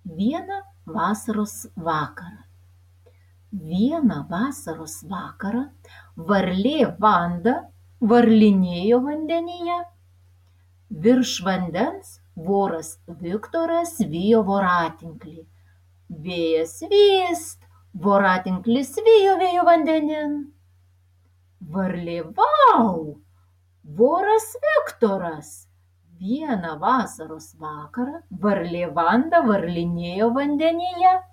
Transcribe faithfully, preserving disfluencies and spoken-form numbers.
Vieną vasaros vakarą. Vieną vasaros vakarą varlė Vanda varlinėjo vandenyje. Virš vandens voras Viktoras vijo voratinklį. Vėjas vyst, voratinklis vijo vijo vandenin. Varlė vau, voras Viktoras. Vieną vasaros vakarą varlė Vanda varlinėjo vandenyje.